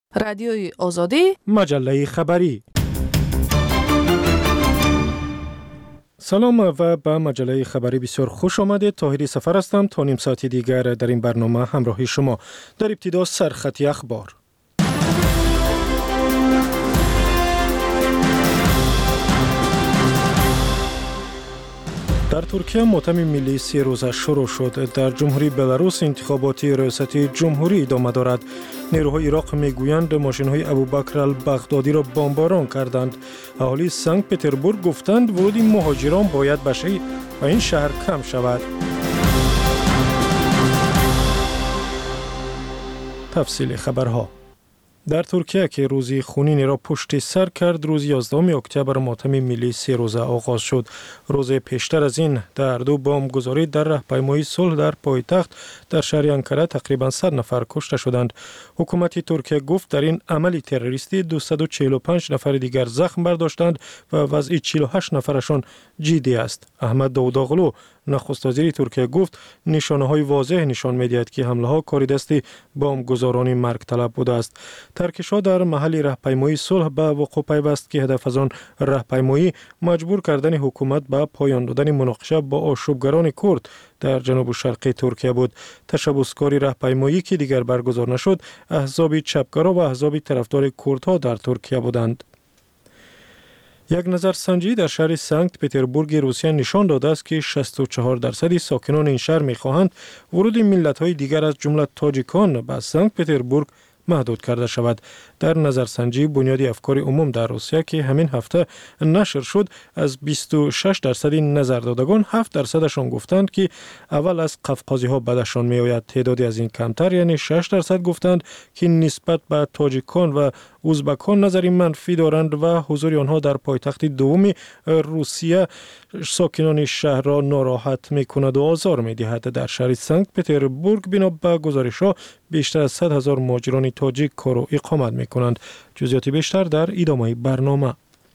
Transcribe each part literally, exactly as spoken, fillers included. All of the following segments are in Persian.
رادیوی آزادی، مجله خبری. سلام و به مجله خبری بسیار خوش آمدید. طاهری سفر هستم. تا نیم ساعتی دیگر در این برنامه همراهی شما. در ابتدا سرخط اخبار. در ترکیه ماتم ملی سه روزه شروع شد. در جمهوری بلاروس انتخاباتی ریاستی جمهوری ادامه دارد. نیروهای عراق میگویند ماشین‌های ابوبکر البغدادی را بمباران کردند. اهالی سنت پتربورگ گفتند ورود مهاجران باید به این شهر کم شود. تفصیل خبرها. در ترکیه که روزی خونین را پشت سر کرد، روز یازدهم اکتبر ماتم ملی سه روزه آغاز شد. روز پیشتر از این در دو بمبگذاری در راهپیمایی صلح در پایتخت در شهر انکره تقریبا صد نفر کشته شدند. حکومت ترکیه گفت در این عملی تروریستی دویست و چهل و پنج نفر دیگر زخم برداشتند و وضع چهل و هشت نفرشان جدی است. احمد داوداغلو نخست وزیر ترکیه گفت نشانه‌های واضح نشان می‌دهد که حمله‌ها کار دست بمبگذاران مرگ طلب بوده است. ترکش‌ها در محل راهپیمایی صلح به وقوع پیوست که هدف از آن راهپیمایی مجبور کردن حکومت به پایان دادن مناقشه با آشوبگران کرد در جنوب شرقی ترکیه بود. تشبثکاری راهپیمایی که دیگر برگزار نشد، احزاب چپگرا و احزاب طرفدار کردها در ترکیه بودند. یک نظرسنجی در شهر سنت پتربورگ روسیه نشان داده است که شصت و چهار درصد ساکنان این شهر می‌خواهند ورود ملت‌های دیگر از جمله تاجیکان به سنت پتربورگ محدود کرده شود. در نظرسنجی بنیادی افکار عموم در روسیه که همین هفته نشر شد، از بیست و شش درصد نظر دادگان هفت درصدشان گفتند که اول از قفقازی‌ها بدشان می‌آید. تعدادی از این کمتر یعنی شش درصد گفتند که نسبت به تاجیکان و ازبکان نظری منفی دارند و حضور آنها در پایتخت دوم روسیه ساکنان شهر را ناراحت می‌کند و آزار می‌دهد. در شهر سنت پتربورگ بنا به گزارش‌ها بیشتر از صد هزار مهاجران تاجیک کار و اقامت می‌کنند. جزئیات بیشتر در ادامه برنامه.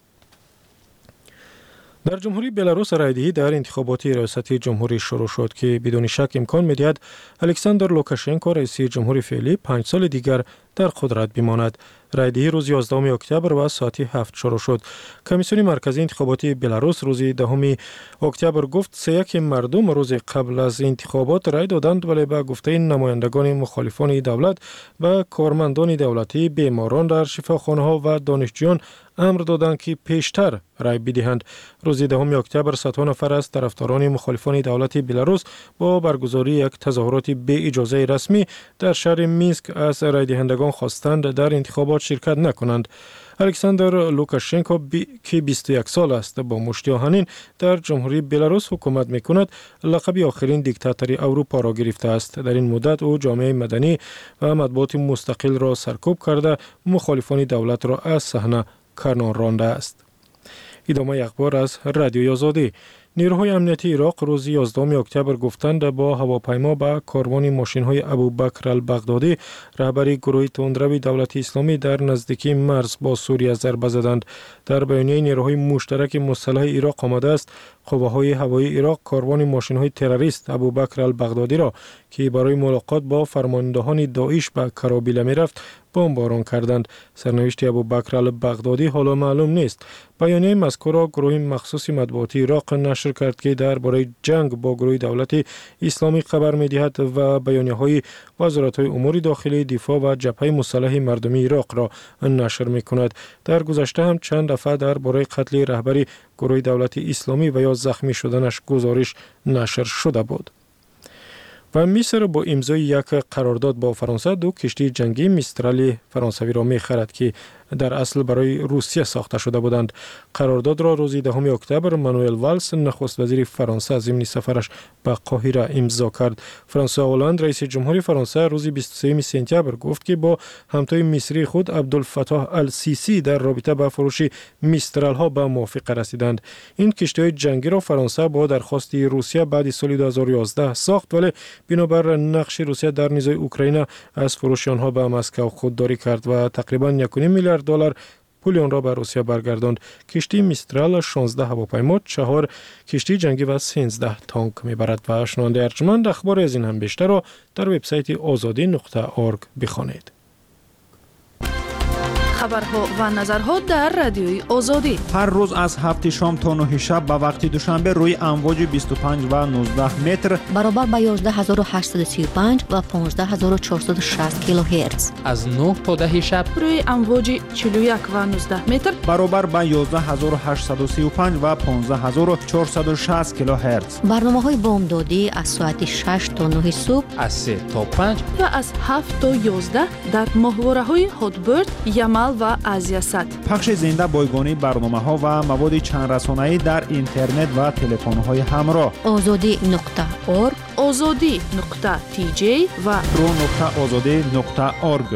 در جمهوری بلاروس رایدهی در انتخابات ریاستی جمهوری شروع شد که بدون شک امکان می‌دهد الکساندر لوکاشنکو رئیس جمهوری فعلی پنج سال دیگر در قدرت بماند. رایدهی روز یازدهم اکتبر و ساعت هفت شروع شد. کمیسیون مرکزی انتخاباتی بلاروس روز دهم اکتبر گفت سه یک مردم روز قبل از انتخابات رای دادند، ولی به گفته نمایندگان مخالفان دولت و کارمندان دولتی بیماران در شفاخانه‌ها و دانشجویان امر دادند که پیشتر رای بدهند. روز دهم اکتبر صدها نفر از طرفداران مخالفان دولت بلاروس با برگزاری یک تظاهرات بی اجازه رسمی در شهر مینسک از رای دهندگان خواستند در انتخابات شرکت نکنند. الکساندر لوکاشنکو بی... که بیست و یک سال است با مشتی آهنین در جمهوری بلاروس حکومت میکند، لقب آخرین دیکتاتوری اروپا را گرفته است. در این مدت او جامعه مدنی و مطبوعات مستقل را سرکوب کرده مخالفان دولت را از صحنه کنار رانده است. ادامه اخبار از رادیوی آزادی. نیروهای امنیتی عراق روز یازدهم اکتبر گفتند با هواپیما به کاروان ماشین‌های ابوبکر البغدادی رهبر گروه تندرو دولت اسلامی در نزدیکی مرز با سوریه ضربه زدند. در بیانیه نیروهای مشترک مسلح عراق آمده است قوه‌های هوایی عراق کاروان ماشین‌های تروریست ابوبکر البغدادی را که برای ملاقات با فرماندهان داعش به کرابیل می‌رفت بمباران کردند. سرنوشت ابوبکر البغدادی حالا معلوم نیست. بیانیه مذکور را گروه مخصوص مطبوعاتی عراق نشر کرد که درباره جنگ با گروه دولت اسلامی خبر می‌دهد و بیانیه‌های وزارت‌های امور داخلی، دفاع و جبهه مسلح مردمی عراق را نشر می‌کند. در گذشته هم چند دفعه درباره قتل رهبر گروه دولت اسلامی و یا زخمی شدنش گزارش نشر شده بود. و مصر با امضای یک قرارداد با فرانسه دو کشتی جنگی میسترال فرانسوی را می‌خرد که در اصل برای روسیه ساخته شده بودند. قرارداد را روز دهم اکتبر مانوئل والس نخست وزیر فرانسه ضمن سفرش به قاهره امضا کرد. فرانسوا هولند رئیس جمهور فرانسه روز بیست و سوم سپتامبر گفت که با همتای مصری خود عبدالفتاح السیسی در رابطه با فروش میسترال ها به موافقه رسیدند. این کشتی‌های جنگی را فرانسه با درخواست روسیه بعد سال دو هزار و یازده ساخت، ولی بنابر نقش روسیه در نیزه اوکراین از فروش آنها به مسکو خودداری کرد و تقریباً یک و نیم میلیارد دلار پول آن را به روسیه برگرداند. کشتی میسترال شانزده هواپیما، چهار کشتی جنگی و سیزده تانک میبرد. و شنونده ارجمند اخبار از این هم بیشتر را در وبسایت آزادی نقطه اورگ بخوانید. خبرها و نظرها در رادیوی آزادی. هر روز از هفت شام تا نه شب به وقت دوشنبه روی امواج بیست و پنج و نوزده متر برابر با یازده هزار و هشتصد و سی و پنج و پانزده هزار و چهارصد و شصت کیلوهرتز. از نه تا ده شب روی امواج چهل و یک و نوزده متر برابر با یازده هزار و هشتصد و سی و پنج و پانزده هزار و چهارصد و شصت کیلوهرتز. برنامه‌های بامدادی از ساعت شش تا نه صبح، از سه تا پنج و از هفت تا یازده در ماهواره‌های هاتبرد، یمل و ازیاست. پخش زنده بایگانی برنامه‌ها و مواد چند رسانه‌ای در اینترنت و تلفن‌های همراه. آزادی نقطه اورگ، آزادی نقطه تی جی و رو نقطه آزادی نقطه اورگ.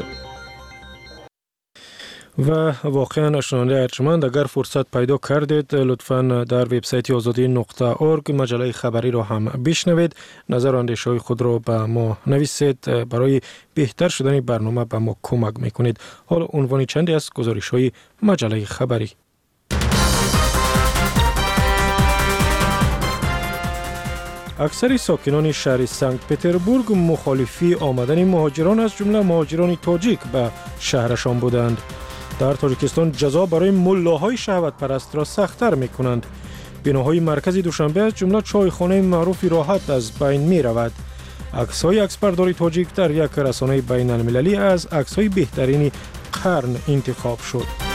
و واقعا شنونده ارجمند، اگر فرصت پیدا کردید لطفاً در وبسایت آزادی نقطه اورگ مجله خبری را هم بشنوید. نظر و اندیشه‌های خود را به ما نویسید. برای بهتر شدن برنامه به ما کمک میکنید. حالا عنوان چندی از گزارش‌های مجله خبری. اکثر ساکنان شهر سنت پتربورگ مخالفی آمدن مهاجران از جمله مهاجران تاجیک به شهرشان بودند. در تاجیکستان جزا برای ملاهای شهوت پرست را سخت‌تر می‌کنند. بناهای مرکزی دوشنبه از جمله چایخانه معروفی راحت از بین می‌رود. عکس‌های عکسبرداری تاجیک در یک رسانه بین‌المللی از عکس‌های بهترین قرن انتخاب شد.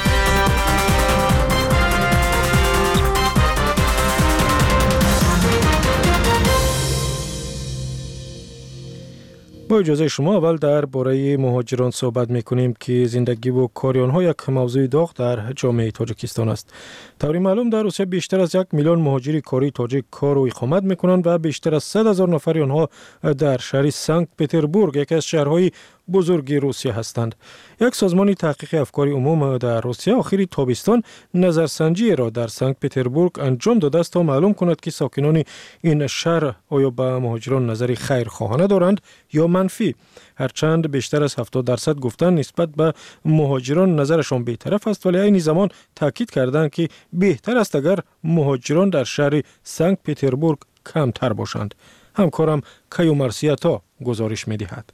با اجازه شما اول در باره مهاجران صحبت میکنیم که زندگی و کار آنها یک موضوع داغ در جامعه تاجیکستان است. طوری معلوم در روسیه بیشتر از یک میلیون مهاجر کاری تاجیک کار و اقامت میکنند و بیشتر از صد هزار نفر آنها در شهر سنت پتربورگ، یکی از شهرهای بزرگ روسیه هستند. یک سازمان تحقیق افکار عموم در روسیه آخر تابستان نظرسنجی را در سنت پتربورگ انجام داده است تا معلوم کند که ساکنان این شهر آیا به مهاجران نظری خیرخواهانه دارند یا منفی. هرچند بیشتر از هفتاد درصد گفتند نسبت به مهاجران نظرشان بی‌طرف است، ولی این زمان تاکید کردند که بهتر است اگر مهاجران در شهر سنت پتربورگ کمتر باشند. همکارم کیو مرسیتا گزارش می‌دهد.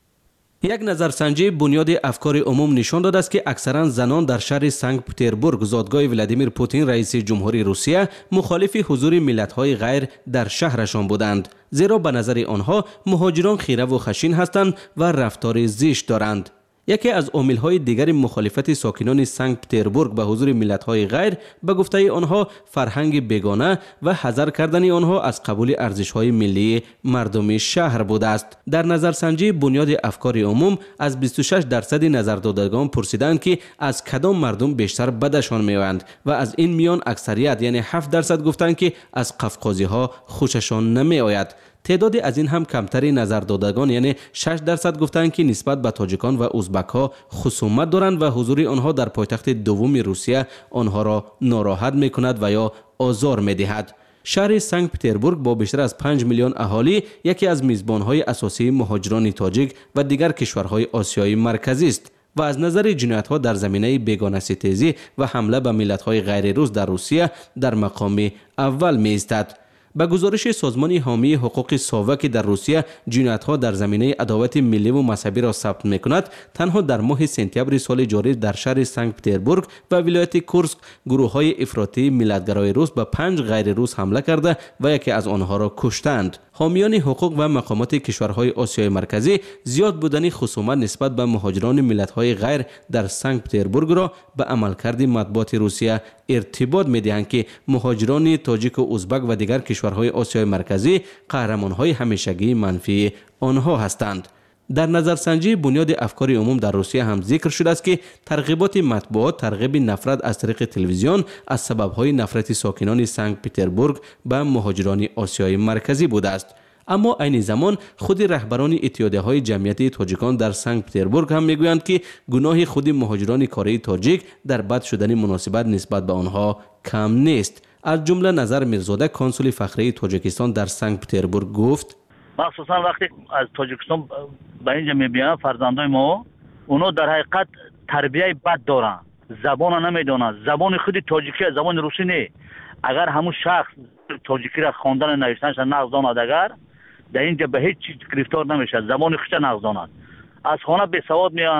یک نظرسنجی بنیاد افکار عموم نشان داده است که اکثرا زنان در شهر سنت پتربورگ، زادگاه ولادیمیر پوتین رئیس جمهوری روسیه، مخالف حضور ملت‌های غیر در شهرشان بودند، زیرا به نظر آنها مهاجران خیره و خشین هستند و رفتار زشت دارند. یکی از عامل‌های دیگر مخالفت ساکنان سنت پتربورگ به حضور ملت‌های غیر به گفته آنها فرهنگ بیگانه و حذر کردن آنها از قبول ارزش‌های ملی مردم شهر بوده است. در نظرسنجی بنیاد افکار عموم از بیست و شش درصد نظردادگان پرسیدند که از کدام مردم بیشتر بدشان می‌آید و از این میان اکثریت یعنی هفت درصد گفتند که از قفقازی‌ها خوششان نمی‌آید. تعداد از این هم کمتری نظردادگان یعنی شش درصد گفتند که نسبت به تاجیکان و ازبک ها خصومت دارند و حضور آنها در پایتخت دوم روسیه آنها را ناراحت می کند و یا آزار می دهد. شهر سنت پتربورگ با بیشتر از پنج میلیون اهالی یکی از میزبان‌های اساسی مهاجران تاجیک و دیگر کشورهای آسیای مرکزی است و از نظر جنایت‌ها در زمینه بیگانه‌ستیزی و حمله به ملت‌های غیر روس در روسیه در مقام اول می ایستد. به گزارش سازمان حامی حقوق ساواک در روسیه، جنایت‌ها در زمینه عداوت ملی و مذهبی را ثبت می‌کند. تنها در ماه سپتامبر سال جاری در شهر سنت پتربورگ و ولایت کورسک گروه‌های افراطی ملت‌گرای روس به پنج غیر روس حمله کرده و یکی از آنها را کشتند. حامیان حقوق و مقامات کشورهای آسیای مرکزی زیاد بودن خصومت نسبت به مهاجران ملت‌های غیر در سنت پتربورگ را به عملکرد مطبوعات روسیه ارتباط می‌دهند که مهاجران تاجیک و ازبک و دیگر کشورهای آسیای مرکزی قهرمان‌های همیشگی منفی آنها هستند. در نظرسنجی بنیاد افکار عموم در روسیه هم ذکر شده است که ترغیبات مطبوعات ترغیب نفرت از طریق تلویزیون از سبب‌های نفرت ساکنان سنت پتربورگ به مهاجران آسیای مرکزی بوده است. اما عین زمان خود رهبران اتحادیه‌های جمعیت تاجیکان در سنت پتربورگ هم میگویند که گناه خود مهاجران کاری تاجیک در بد شدن مناسبت نسبت به آنها کم نیست. از جمله نظر میرزاده کانسول فخری تاجیکستان در سنت پتربورگ گفت: مخصوصا وقتی از تاجیکستان به اینجا میبینن فرزندای ما، اونا در حقیقت تربیه بد دارن، زبان نمیدونن، زبان خود تاجیکی زبان روسی نه. اگر همون شخص تاجیکی را خواندن نوشتنش نقض داند، اگر در اینجا به هیچ چیز گرفتار نمیشه، زبان خودش نقض داند. از خانه بی سواد میان،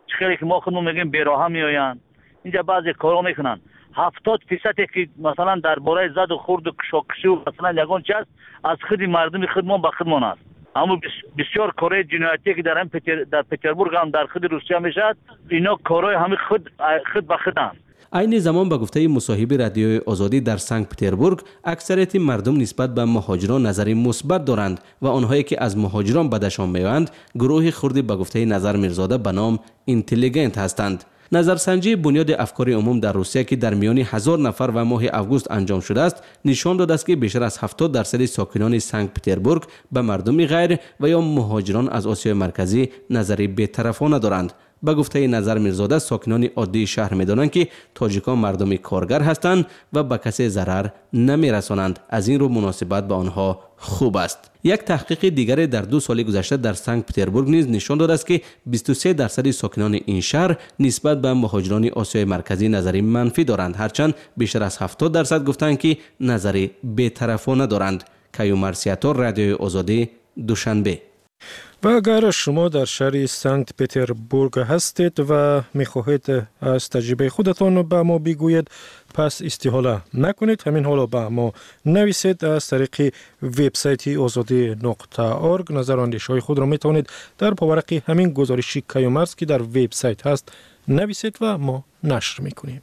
خیلی که ما خودمون میگیم بیراه میآیند. اینجا بعضی کارا میکنن. هفتاد فیصد که مثلا درباره زد و خورد و کشاکشی و مثلا یگان چیز از خود مردم خودمان به خودمان است. اما بسیار کارهای جنایتی که در هم پتر در پتربورگ هم در خود روسیه میشد، اینا کارهای همه خود خود به خودند. عین زمان به گفته مصاحب رادیوی آزادی در سنت پتربورگ، اکثریت مردم نسبت به مهاجران نظری مثبت دارند و آنهایی که از مهاجران بدشان میآیند گروه خردی به گفته نظر میرزاده به نام اینتلیگنت هستند. نظرسنجی بنیاد افکار عموم در روسیه که در میان هزار نفر و ماه اوگوست انجام شده است نشان داده است که بیشتر از هفتاد درصد ساکنان سنت پتربورگ به مردم غیر و یا مهاجران از آسیای مرکزی نظری بی‌طرفانه دارند. به گفته نظر میرزاده ساکنان عادی شهر می‌دانند که تاجیکان مردم کارگر هستند و به کسی ضرر نمی‌رسانند. از این رو مناسبت به آنها خوب است. یک تحقیق دیگر در دو سال گذشته در سنت پتربورگ نیز نشان داده است که بیست و سه درصد ساکنان این شهر نسبت به مهاجران آسیای مرکزی نظری منفی دارند، هرچند بیشتر از هفتاد درصد گفتند که نظری بی‌طرفانه دارند. کیومرسیاتور، رادیوی آزادی، دوشنبه. و اگر شما در شهر سنت پتربورگ هستید و میخواهید از تجربه خودتان به ما بگویید، پس استحاله نکنید، همین حالا به ما نویسید. از طریق وبسایت آزادی نقطه اورگ نظر و اندیشه‌های خود را میتوانید در پاورق همین گزارش کیومرس که در وبسایت هست نویسید و ما نشر میکنیم.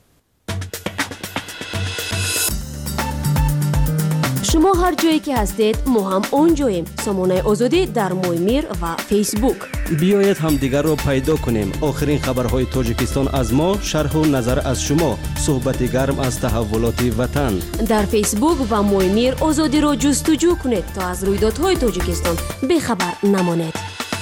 شما هر جایی که هستید ما هم اونجاییم. سامانه آزادی در مویمیر و فیسبوک. بیایید هم دیگر رو پیدا کنیم. آخرین خبرهای تاجیکستان از ما، شرح و نظر از شما، صحبت گرم از تحولات وطن. در فیسبوک و مویمیر آزادی رو جستجو کنید تا از رویدادهای تاجیکستان بخبر نمانید.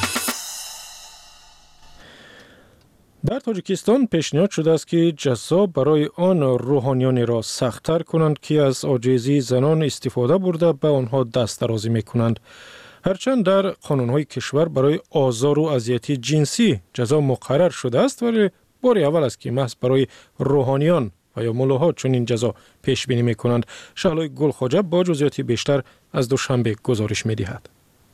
در تاجیکستان پیشنهاد شده است که جزا برای آن روحانیانی را سخت‌تر کنند که از عاجزی زنان استفاده برده به آنها دست درازی می‌کنند. هرچند در قانون‌های کشور برای آزار و اذیت جنسی جزا مقرر شده است، ولی بار اول است که محض برای روحانیان و یا ملاها چنین جزا پیش بینی می‌کنند. شعلای گلخواجه با جزئیات بیشتر از دوشنبه گزارش می‌دهد.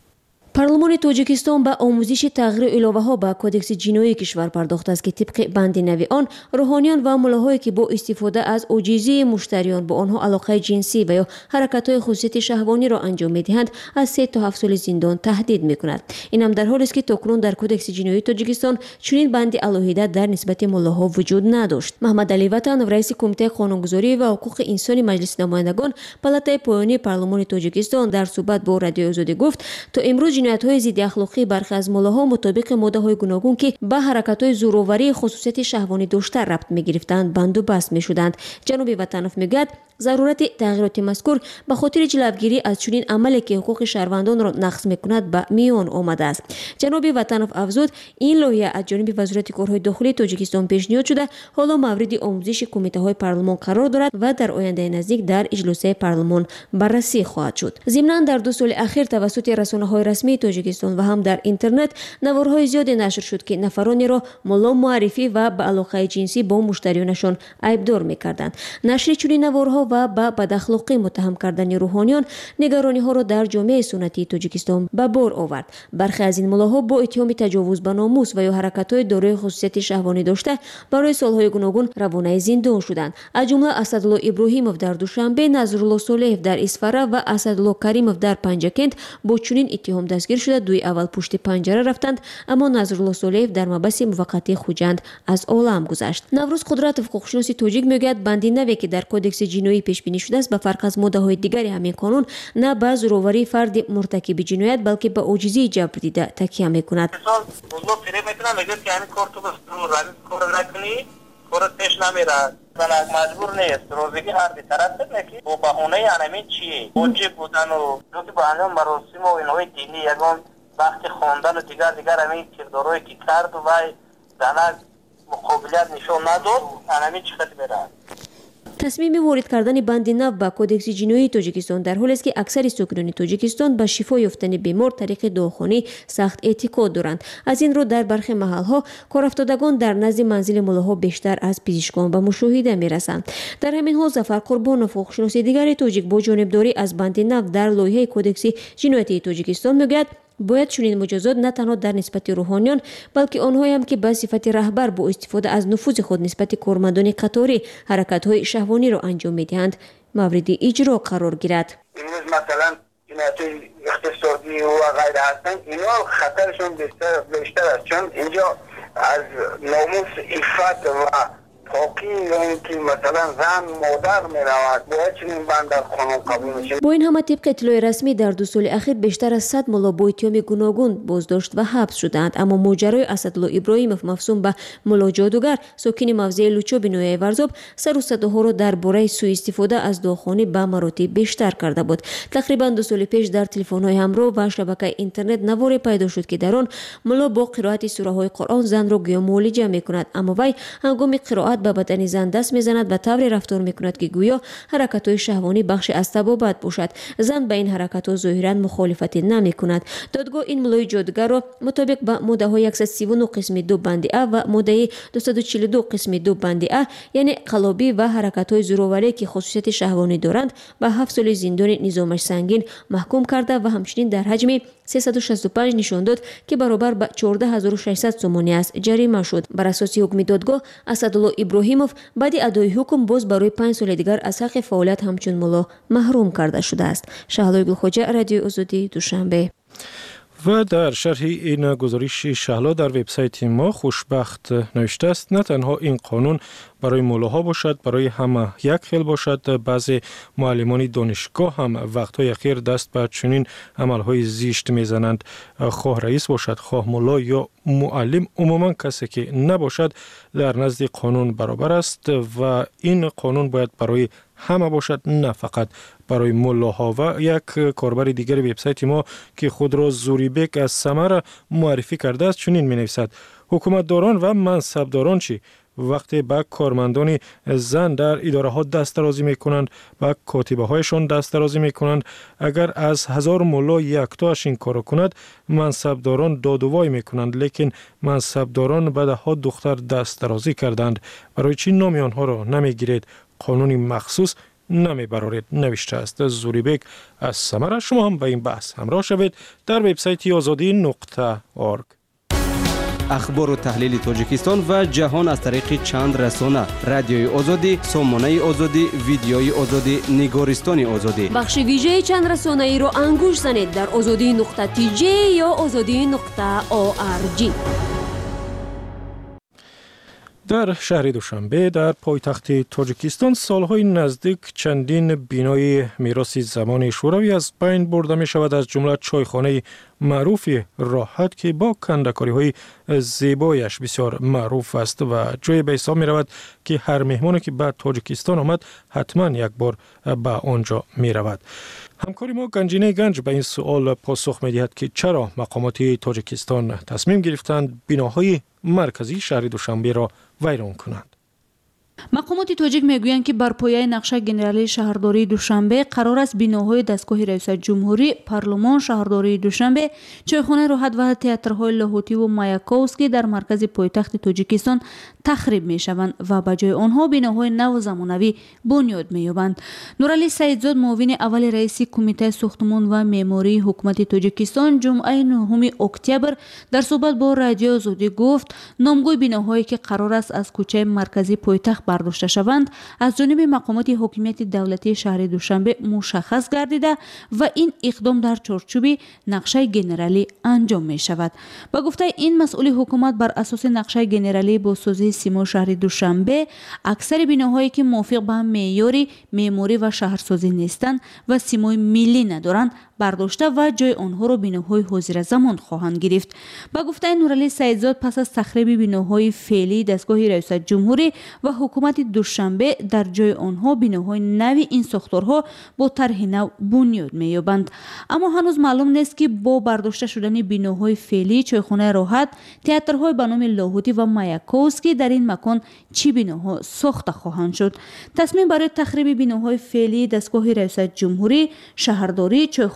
پارلمان تاجیکستان به آموزش تغییر الوه‌ها به کدکس جنایی کشور پرداخته است که طبق بند نوی آن روحانیان و ملاهایی که با استفاده از عاجزی مشتریان با آنها علاقه جنسی و یا حرکت‌های خصوصیت شهوانی را انجام می‌دهند از سه تا هفت سال زندان تهدید می‌کند. این هم در حالی است که تاکنون در کدکس جنایی تاجیکستان چنین بندی علیحده در نسبت ملاها وجود نداشت. محمد علی وطن، رئیس کمیته قانونگذاری و حقوق انسانی مجلس نمایندگان پالاتای پایانی پارلمان تاجیکستان در صحبت با رادیو آزادی گفت تا امروز جنایت‌های ضد اخلاقی برخی از ملاها مطابق ماده‌های گوناگون که به حرکت‌های زورآوری خصوصیت شهوانی داشته ربط می‌گرفتند بند و بست می‌شدند. جناب وطنوف میگوید ضرورت تغییرات مذکور به خاطر جلوگیری از چنین عملی که حقوق شهروندان را نقض می‌کند به میان آمده است. جناب وطنوف افزود این لایحه از جانب وزارت کارهای داخلی تاجیکستان پیشنهاد شده، حالا مورد آموزش کمیته‌های پارلمان قرار دارد و در آینده نزدیک در اجلاس پارلمان بررسی خواهد شد. ضمناً در دو سال اخیر توسط رسانه‌های رسمی تاجیکستان و هم در اینترنت نوارهای زیادی نشر شد که نفرانی را ملا معرفی و به علاقه جنسی با مشتریانشان عیبدار می‌کردند. نشر چنین نوارها و به بداخلاقی متهم کردن روحانیان نگرانی‌ها را در جامعه سنتی تاجیکستان به بار آورد. برخی از این ملاها با اتهام تجاوز به ناموس و یا حرکت‌های دارای خصوصیت شهوانی داشته برای سال‌های گوناگون روانه زندان شدند. از جمله اسدالله ابراهیموف در دوشنبه، نظرالله صالح در اسفاره و اسدالله کریموف در پنجکند با چنین اتهام دستگیر شده. دوی اول پشت پنجره رفتند، اما نظرالله صالح در مبحث موقتی خوجند از عالم گذشت. نوروز قدرت حقوقشناس تاجیک میگوید بندی نوی که در کدکس جنایی پیش بینی شده است به فرق از ماده‌های دیگری همین قانون نه به زورآوری فرد مرتکب جنایت بلکه به عاجزی جبر دیده تکیه میکند. کورت پیش نمیره زنک مجبور نیست روزگی هر دی طرف نکی و بهونه انمی چیه اوجی بودن و دوتی با انجام مراسم و اینوی دینی یکان وقتی خواندن و دیگر دیگر همین کرداروی که کرد و زنک مقابلیت نشون نداد انمی چقدر میره. تصمیم وارد کردن بند نو به کدکس جنایی تاجیکستان در حالی است که اکثر ساکنان تاجیکستان به شفا یافتن بیمار طریق داروخانه سخت اعتقاد دارند. از این رو در برخی محل‌ها کارافتادگان در نزد منزل ملاها بیشتر از پزشکان به مشاهده می‌رسند. در همین حال ظفر قربانوف حقوقشناس دیگر تاجیک با جانبداری از بند نو در لایحه کدکس جنایتی تاجیکستان میگوید бояд чунин муҷозот на танҳо дар нисбати рӯҳониён балки онҳоям ки ба сифати раҳбар бо истифода аз нуфузи худ нисбати кормандони қаторӣ ҳаракатҳои шаҳвониро анҷом медиҳанд мавриди иҷро қарор гирад. имрӯз масалан ҷиноятҳои иқтисодӣ ва ғайра ҳастанд, ино хатаршон бештар аст, чун инҷо аз номус иффат ва покӣ ё ин ки масалан зан модар меравад бояд чунин банд дар қонун қабул мешавад. бо ин ҳама тибқи иттилои расмӣ дар ду соли ахир бештар аз сад мулло бо иттиҳоми гуногун боздошт ва ҳабс шудаанд, аммо моҷарои Асадулло Иброҳимов мафсум ба мулло ҷодугар сокини мавзеи Лучоби Ноҳияи Варзоб сару садоҳоро дар бораи сӯистифода аз духонӣ ба маротиб бештар карда буд. тақрибан ду соли пеш дар телефонҳои ҳамроҳ ва шабакаи интернет наворе пайдо шуд ки дар он мулло бо қироати сураҳои Қуръон занро гӯё муолиҷа мекунад, аммо вай ҳангоми қироат ба бадани зан даст мезанад ва тавре рафтор мекунад ки гӯё ҳаракатҳои шаҳвонӣ бахши аз табобат бошад. зан ба ин ҳаракатҳо зоҳиран мухолифатӣ намекунад. додгоҳ ин муллои ҷодугарро мутобиқ ба моддаҳои яксад и сиву ну қисми ду банди а ва моддаи дуюз и чилу ду қисми ду банди а яъне қалобӣ ва ҳаракатҳои зӯроварӣ ки хусусияти шаҳвонӣ доранд ба ҳафт соли зиндони низомаш сангин маҳкум карда ва ҳамчунин дар ҳаҷми сесаду шасту панҷ нишон дод ки баробар ба чордаҳ ҳазору шашсад сомонӣ аст ҷарима шуд. бар асоси ҳукми додгоҳ Асадулло Иброҳимов баъди адои ҳукм боз барои панҷ соли дигар аз ҳаққи фаъолият ҳамчун мулло маҳрум карда шудааст. Шаҳлои Гулхоҷа, Радиои Озодӣ, Душанбе. ва дар шарҳи ин гузориши Шаҳло дар вебсайти мо хушбахт навиштааст, на танҳо ин қонун барои муллоҳо бошад, барои ҳама як хел бошад. баъзе муаллимони донишгоҳ ҳам вақтҳои ахир даст ба чунин амалҳои зишт мезананд. хоҳ раис бошад, хоҳ мулло ё муаллим, умуман касе ки набошад дар назди қонун баробар аст ва ин қонун бояд барои ҳама бошад, на фақат барои муллоҳо. ва як корбари дигари вебсайти мо ки худро Зурибек аз Самара муаррифӣ кардааст чунин менависад: ҳукуматдорон ва мансабдорон чӣ? вақте ба кормандони зан дар идораҳо дастдарозӣ мекунанд, ба котибаҳояшон дастдарозӣ мекунанд, агар аз ҳазор мулло яктоаш ин коро кунад, мансабдорон додувой мекунанд, лекин мансабдорон ба даҳо духтар дастдарозӣ карданд. барои чӣ номи онҳоро намегиред? қонуни махсус намебароред, навиштааст Зурибек аз Самара. шумо ҳам ба ин баҳс ҳамроҳ шавед дар вебсайти озодӣ нуқта орг. ахбору таҳлили Тоҷикистон ва ҷаҳон аз тариқи чанд расона: Радиои Озодӣ, Сомонаи Озодӣ, Видеои Озодӣ, Нигористони Озодӣ. бахши вижеи чанд расонаиро ангуш занед дар озодӣ нуқта ти ҷей ё озодӣ нуқта орг. дар шаҳри Душанбе дар пойтахти Тоҷикистон солҳои наздик чандин бинои мероси замони шӯравӣ аз байн бурда мешавад, аз ҷумла чойхонаи маъруфи Роҳат ки бо кандакориҳои зебояш бисёр маъруф аст ва ҷое ба ҳисоб меравад ки ҳар меҳмоне ки ба Тоҷикистон омад ҳатман як бор ба он ҷо меравад. ҳамкори мо Ганҷинаи Ганҷ ба ин суол посух медиҳад ки чаро мақомоти Тоҷикистон тасмим гирифтанд биноҳои марказии шаҳри Душанберо вайрон кунанд. мақомоти тоҷик мегӯянд ки бар пояи нақшаи генералии шаҳрдории Душанбе қарор аст биноҳои дастгоҳи раисатҷумҳурӣ, парлумон, шаҳрдории Душанбе, чойхонаи Роҳат ва театрҳои Лоҳутиву Маяковский дар маркази пойтахти Тоҷикистон тахриб мешаванд ва ба ҷои онҳо биноҳои наву замонавӣ бунёд меёбанд. Нуралӣ Саидзод, муовини аввали раиси Кумитаи сохтмон ва меъмории ҳукумати Тоҷикистон, ҷумъаи нӯҳуми октябр дар суҳбат бо Радиои Озодӣ гуфт, номгӯи биноҳое ки қарор аст аз кӯчаи марказии пойтахт бардошта шаванд, аз ҷониби мақомоти ҳокимияти давлатии шаҳри Душанбе мушаххас гардида ва ин иқдом дар чорчӯби нақшаи генералӣ анҷом мешавад. Ба гуфтаи ин масъули ҳукумат, бар асоси нақшаи генералии босозии симои шаҳри Душанбе, аксари биноҳое ки мувофиқ ба меъёри меъморӣ ва шаҳрсозӣ нестанд ва симои миллӣ надоранд, бардошта ва ҷои онҳоро биноҳои ҳозиразамон хоҳанд гирифт. Ба гуфтаи Нуралӣ Саидзод, пас аз тахриби биноҳои феълии дастгоҳи раисатҷумҳурӣ ва ҳукумати Душанбе, дар ҷои онҳо биноҳои нави ин сохторҳо бо тарҳи нав бунёд меёбанд. Аммо ҳанӯз маълум нест ки бо бардошта шудани биноҳои феълии чойхонаи Роҳат, театрҳои ба номи Лоҳутӣ ва Маяковский дар ин макон чӣ биноҳо сохта хоҳанд шуд. Тасмим барои тахриби биноҳои феълии дастгоҳи раисатҷумҳурӣ, шаҳрдорӣ, чойхонаи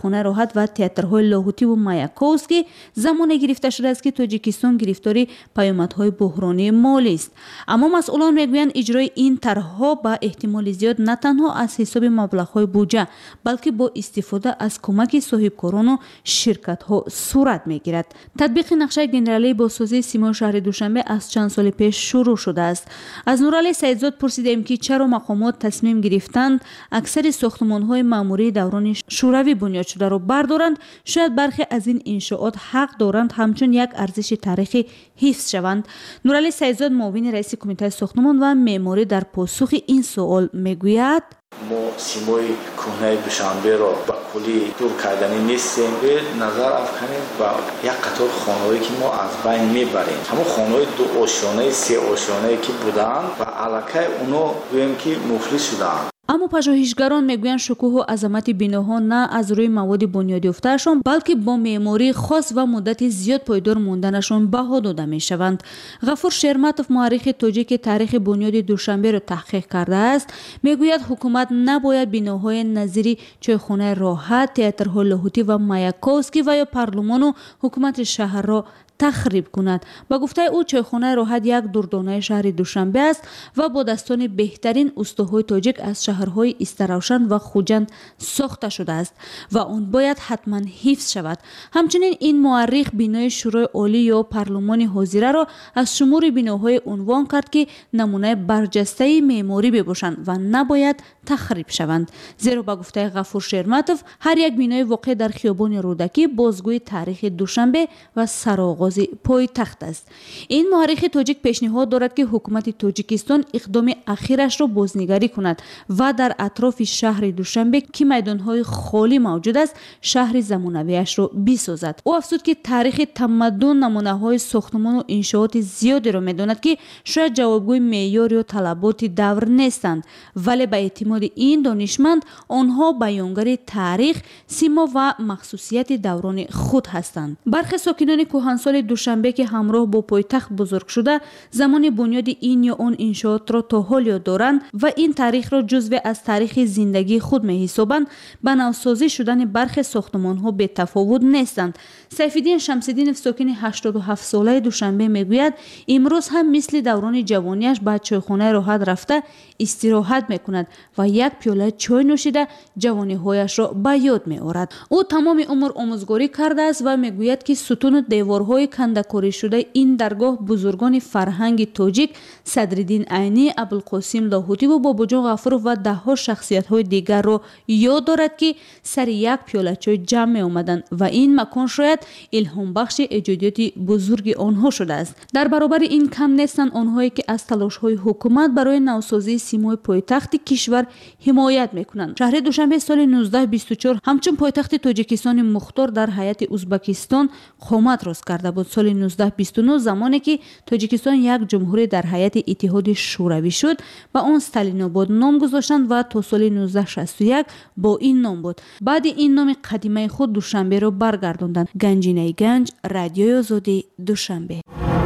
چایخانه راحت و تئاترهای لاهوتی و مایاکوفسکی زمانی گرفته شده است که تاجیکستان گرفتاری پیامدهای بحرانی مالی است. اما مسئولان میگویند اجرای این طرحها به احتمال زیاد نه تنها از حساب مبلغ‌های بودجه بلکه با استفاده از کمک صاحبکاران و شرکت‌ها صورت میگیرد. تطبیق نقشه گنرالی بازسازی سیمای شهر دوشنبه از چند سال پیش شروع شده است. از نورعلی سیدزاد پرسیدیم که چرا مقامات تصمیم گرفتند اکثر ساختمان‌های معموری دوران شوروی بنیاد شده را بردارند. شاید برخی از این انشاءات حق دارند همچون یک ارزش تاریخی حفظ شوند. نورعلی سیدزاد معاون رئیس کمیته ساختمان و معماری در پاسخ این سوال میگوید: ما سیمای کهنه دوشنبه را با کلی دور کردنی نیستیم. به نظر افکنیم و یک قطار خانه‌هایی که ما از بین میبریم، همون خانه‌های دو آشیانه سه آشیانه که بودن و علاقه اونا گویم که مفلس شدن. اما پژوهشگران میگویند شکوه و عظمت بناها نه از روی مواد بنیادی یافته‌شان بلکه با معماری خاص و مدت زیاد پایدار موندنشان بها داده میشوند. غفور شرمتوف مورخ تاجیک تاریخ بنیاد دوشنبه را تحقیق کرده است. میگوید حکومت نباید بناهای نظیری چایخانه راحت، تئاترهای لاهوتی و مایاکوفسکی و یا پارلمان و حکومت شهر را تخریب کند. با گفته او چایخانه راحت یک دردانه شهر دوشنبه است و با دستان بهترین استوهای تاجیک از شهرهای استراوشن و خوجند ساخته شده است و آن باید حتما حفظ شود. همچنین این مورخ بنای شورای عالی یا پارلمان حاضره را از شمور بناهای عنوان کرد که نمونه برجسته معماری بباشند و نباید تخریب شوند. زیرا با گفته غفور شرمتوف هر یک بنای واقع در خیابان رودکی بازگوی تاریخ دوشنبه و سرآغاز پایتخت است. این مورخ تاجیک پیشنهاد دارد که حکومت تاجیکستان اقدام اخیرش را بازنگری کند و در اطراف شهر دوشنبه که میدانهای خالی موجود است شهر زمانویش را بسازد. او افزود که تاریخ تمدن نمونه‌های ساختمان و انشاءات زیادی را میداند که شاید جوابگوی معیار یا طلبات دور نیستند، ولی به اعتماد این دانشمند آنها بیانگر تاریخ، سیما و مخصوصیت دوران خود هستند. برخی ساکنان کهنسال دوشنبه که همراه با پایتخت بزرگ شده زمان بنیاد این یا آن انشاءات را تا حال یاد دارند و این تاریخ را جزو از تاریخ زندگی خود می‌حسابند. به نوسازی شدن برخی ساختمان‌ها به تفاوت نیستند. سیف‌الدین شمس‌الدینov ساکن هشتاد و هفت ساله دوشنبه میگوید امروز هم مثل دوران جوانیش به چایخانه راحت رفته استراحت میکند و یک پیاله چای نوشیده جوانی‌هایش را به یاد می‌آورد. او تمام عمر آموزگاری کرده است و میگوید که ستون و دیوارهای کنده‌کاری شده این درگاه بزرگان فرهنگ تاجیک صدرالدین عینی، ابوالقاسم لاهوتی و باباجان غفورov و ده‌ها شخصیت‌های دیگر را یاد دارد که سر یک پیاله چای جمع می‌آمدند و این مکان شاید الهام بخش ایجادیات بزرگ آنها شده است. در برابر این کم نیستند آنهایی که از تلاش‌های حکومت برای نوسازی سیمای پایتخت کشور حمایت می‌کنند. شهر دوشنبه سال نوزده بیست و چهار همچون پایتخت تاجیکستان مختار در هیئت ازبکستان قامت راست کرده بود. سال نوزده بیست و نه زمانی که تاجیکستان یک جمهوری در هیئت اتحاد شوروی شد و آن استالیناباد نام گذاشتند و تا سال نوزده شصت و یک با این نام بود. بعد این نام قدیمی خود دوشنبه را برگرداندند. گنجینه گنج، رادیوی آزادی، دوشنبه.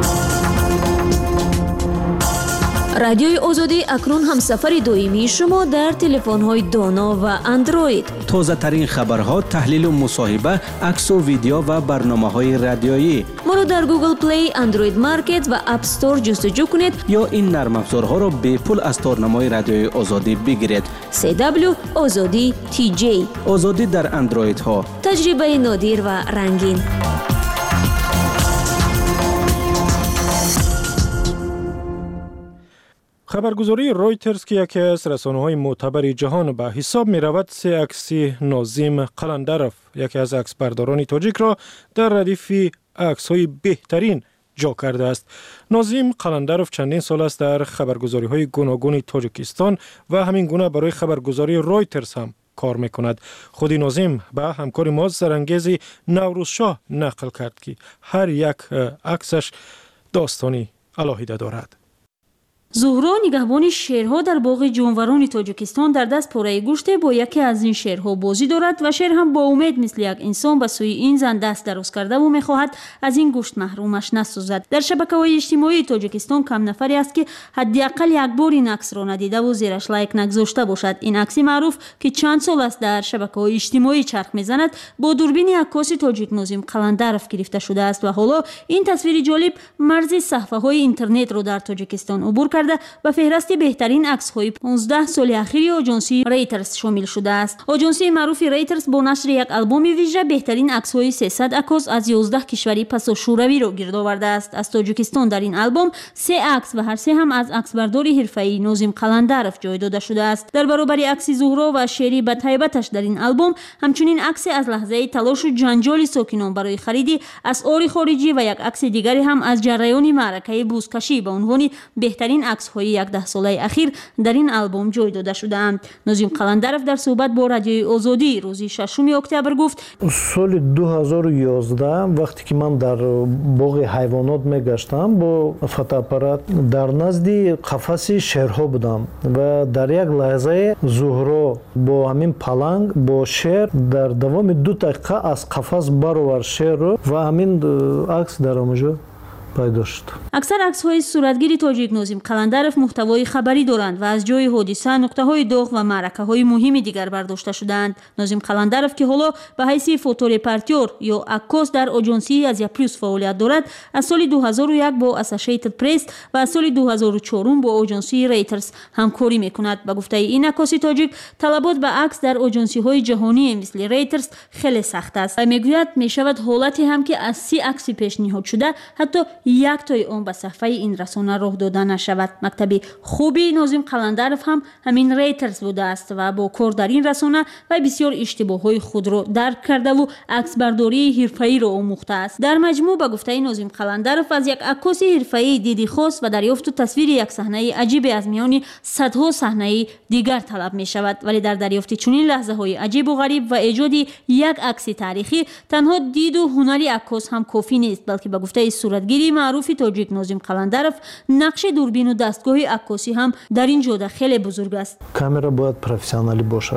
رادیوی آزادی اکنون هم سفر دائمی شما در تلفن‌های دانا و اندروید. تازه ترین خبرها، تحلیل و مصاحبه، عکس و ویدیو و برنامه‌های رادیویی. ما را در گوگل پلی، اندروید مارکت و اپ استور جستجو کنید یا این نرم افزارها را به پول از تارنمای رادیوی آزادی بگیرید. سی دبلیو آزادی تی جی. آزادی در اندروید ها. تجربه نادر و رنگین. خبرگزاری رویترز که یکی از رسانه‌های معتبر جهان به حساب می رود سه عکسی ناظم قلندروف یکی از عکسبرداران تاجیک را در ردیف عکس‌های بهترین جا کرده است. ناظم قلندروف چندین سال است در خبرگزاری‌های گوناگون تاجیکستان و همین گونه برای خبرگزاری رویترز هم کار میکند. خود ناظم به همکار ما سرانگیز نوروزشاه نقل کرد که هر یک عکسش داستانی علاهیده دارد. زهرا نگهبان شیرها در باغ جانوران تاجیکستان در دست پاره گوشت با یکی از این شیرها بازی دارد و شیر هم با امید مثل یک انسان به سوی این زن دست دراز کرده و میخواهد از این گوشت محرومش نسازد. در شبکه‌های اجتماعی تاجیکستان کم نفری است که حداقل یک بار این عکس را ندیده و زیرش لایک نگذاشته باشد. این عکس معروف که چند سال است در شبکه‌های اجتماعی چرخ میزند با دوربین عکاس تاجیک ناظم قلندرف گرفته شده است و حالا این تصویر جالب مرز صفحه‌های اینترنت را در تاجیکستان عبور کرده و فهرست بهترین عکس‌های پانزده سال اخیر آژانسی ریترز شامل شده است. آژانسی معروف ریترز با نشر یک آلبوم ویژه بهترین عکس‌های سیصد عکاس از یازده کشوری پس و شوروی را گرد آورده است. از تاجیکستان در این آلبوم سه عکس و هر سه هم از عکسبرداری حرفه‌ای ناظم قلندرف جای داده شده است. در برابر عکس زهرا و شعری بدهیبتش در این آلبوم همچنین عکس از لحظه تلاش و جنجال ساکنان برای خرید اسعار خارجی و یک عکس دیگری هم از جریان معرکه بوزکشی به عنوان بهترین عکس‌های یک ده ساله اخیر در این آلبوم جای داده شده‌اند. ناظم قلندرف در صحبت با رادیوی آزادی روز ششم اکتبر گفت: سال دو هزار و یازده وقتی که من در باغ حیوانات میگشتم با فوتوآپارات در نزد قفس شیرها بودم و در یک لحظه زهرا با همین پلنگ با شیر در دوام دو دقیقه از قفس برآورد شیر رو و همین عکس در اونجا پیدا شد. اکثر عکس‌های صورتگیری تاجیک ناظم قلندرف محتوای خبری دارند و از جای حادثه، نقطه‌های داغ و معرکه‌های مهم دیگر برداشته شدند. ناظم قلندرف که حالا به حیث فوتورپورتر یا عکاس در آژانسی از پلیس فعالیت دارد، از سال دو هزار و یک با اسوسییتد پرس و از سال دو هزار و چهار با آژانسی ریترز همکاری می‌کند. به گفته این عکاس تاجیک، طلبات به عکس در آژانسی‌های جهانی مثل ریترز خیلی سخت است و می‌گوید می‌شود حالتی هم که از سی عکس پیشنهاد شده حتی یک تای اون به صفحه این رسانه راه داده نشود. مکتب خوبی ناظم قلندرف هم همین ریترز بوده است و با کار در این رسانه و بسیار اشتباههای خود را درک کرده و عکس برداری حرفه‌ای را آموخته است. در مجموع به گفته ناظم قلندرف از یک عکاس حرفه‌ای دیدی خاص و دریافت و تصویر یک صحنه عجیب از میان صدها صحنه دیگر طلب می شود، ولی در دریافت چنین لحظه‌های عجیب و غریب و ایجاد یک عکس تاریخی تنها دید و هنری عکاس هم کافی نیست، بلکه به گفته صورتگیری معروف تاجیک ناظم قلندرف نقش دوربین و دستگاه عکاسی هم در این جاده خیلی بزرگ است. کامera باید پروفسیونالی باشد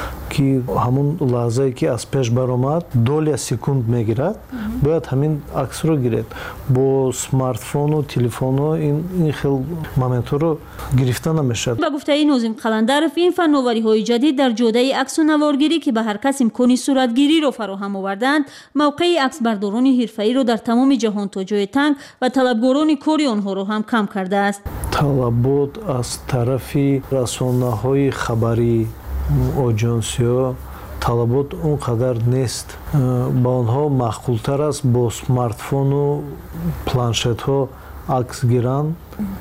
که همون لحظه‌ای که از پیش برآمد دو سکوند میگیرد باید همین عکس رو گیرد. با اسمارت فون و تلفن و این این خیلی مومنت رو گرفته نمیشه. با گفته ناظم قلندرف این فناوری‌های جدید در جاده عکس و نوارگیری که به هر کس امکان صورتگیری را فراهم آوردند، موقع عکس برداران حرفه‌ای را در تمام جهان تا جای تنگ و طلبگاران کاری آنها را هم کم کرده است. طلبات از طرف رسانه‌های خبری آژانس‌ها طلبات اونقدر نیست. با آنها معقول‌تر است با اسمارت فون و پلانشت‌ها عکس گیرن،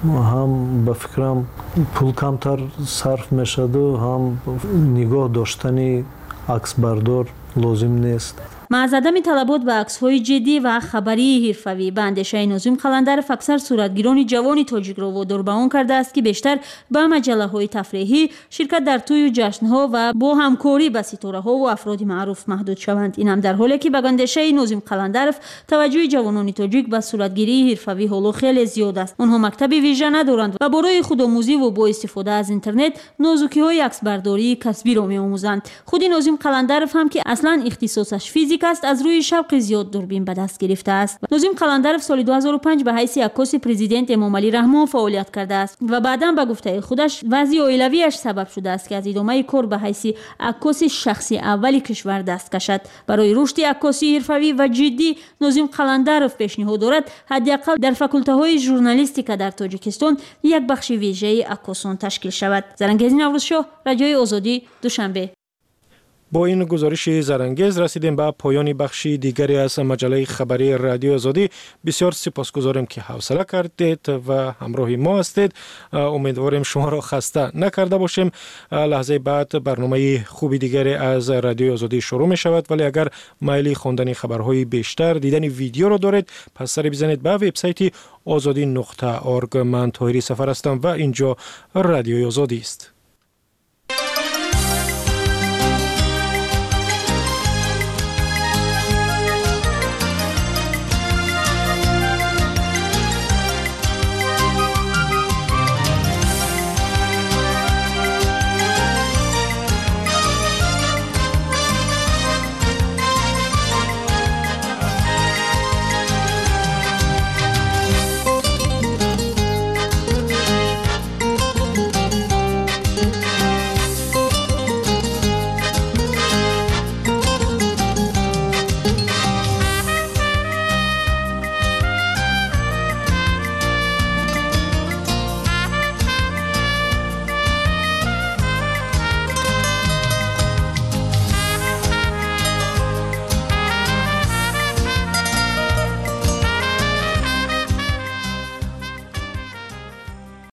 هم به فکرم پول کمتر صرف میشد و هم نگاه داشتن عکس بردار لازم نیست. از عدم طلبات به عکس‌های جدی و خبری حرفه‌ای به اندیشه ناظم قلندرف اکثر صورتگیران جوان تاجیک را وادار به آن کرده است که بیشتر به مجله‌های تفریحی، شرکت در توی و جشن‌ها و با همکاری با ستاره‌ها و افراد معروف محدود شوند. این هم در حالی که به اندیشه ناظم قلندرف توجه جوانان تاجیک به صورتگیری حرفه‌ای حالا خیلی زیاد است. آنها مکتب ویژه ندارند و برای خودآموزی و با استفاده از اینترنت نازکی‌های عکسبرداری کسبی را می‌آموزند. خود ناظم قلندرف هم که اصلاً اختصاصش فیزیک است، از روی شوق زیاد دوربین به دست گرفته است. ناظم قلندرف سال دو هزار و پنج به حیث عکاس پرزیدنت امام علی رحمان فعالیت کرده است و بعداً به گفته خودش وضع عائلویش سبب شده است که از ادامه کار به حیث عکاس شخصی اولی کشور دست کشد. برای رشد عکاسی حرفه‌ای و جدی ناظم قلندرف پیشنهاد دارد حداقل در فاکولته‌های ژورنالیستیک در تاجیکستان یک بخش ویژه عکاسان تشکیل شود. زرنگیز نوروزشاه، رادیوی آزادی، دوشنبه. با این گزارش زرنگیز رسیدیم به پایان بخشی دیگری از مجله خبری رادیو آزادی. بسیار سپاسگزاریم که حوصله کردید و همراه ما هستید. امیدواریم شما را خسته نکرده باشیم. لحظه بعد برنامه خوبی دیگری از رادیو آزادی شروع می شود، ولی اگر میل خواندن خبرهای بیشتر، دیدن ویدیو را دارید، پس سر بزنید به وبسایت آزادی نقطه اورگ. من طاهری سفر هستم و اینجا رادیو آزادی است.